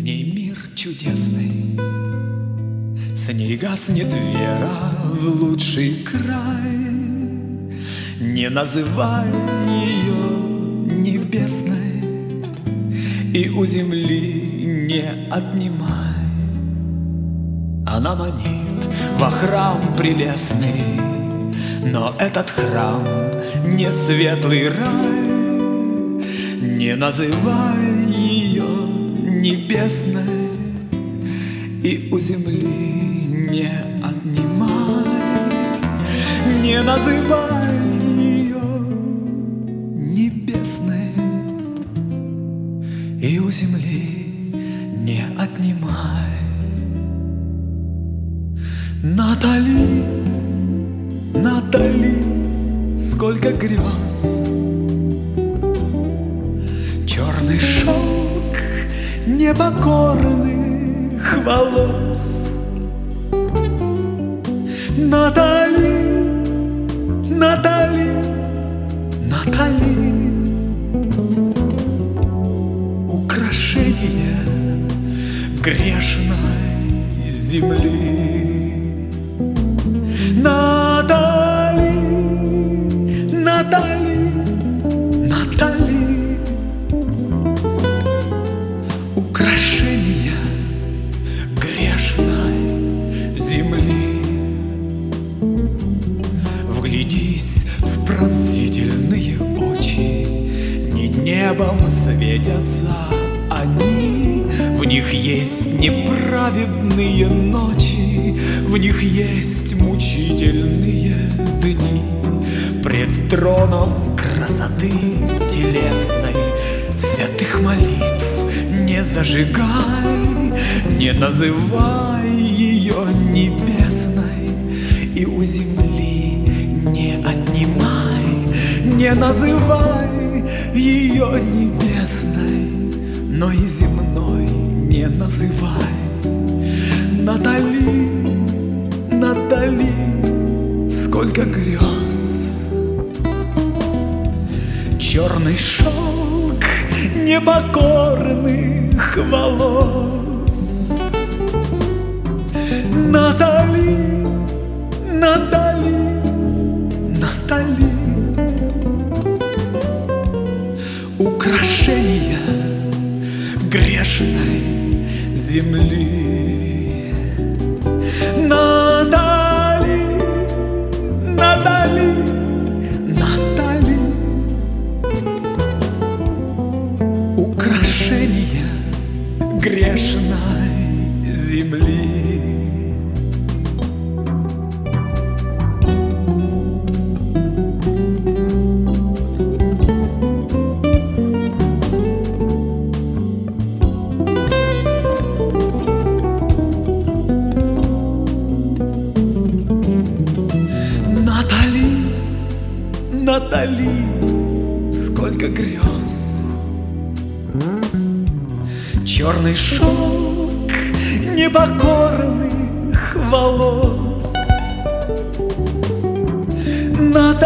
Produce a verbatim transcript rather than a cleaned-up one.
ней мир чудесный, с ней гаснет вера в лучший край. Не называй ее небесной и у земли не отнимай. Она манит во храм прелестный, но этот храм не светлый рай. Не называй ее небесной и у земли не отнимай. Не называй ее небесной и у земли не отнимай. Натали, Натали, сколько грез, черный шелк непокорных волос. Натали, Натали, Натали, украшение грешной земли. Натали, Натали, Натали, украшение грешной земли. Вглядись в пронзительные очи, не небом светятся они. В них есть неправедные ночи, в них есть мучительные дни. Пред троном красоты телесной святых молитв не зажигай. Не называй ее небесной и у земли не отнимай. Не называй ее небесной, но и земной не называй. Натали, Натали, сколько грез, черный шелк непокорных волос. Натали, Натали, Натали, украшение грешной земли. Натали, Натали, Натали, украшение грешной земли. Натали, сколько грез, черный шелк непокорных волос. Натали,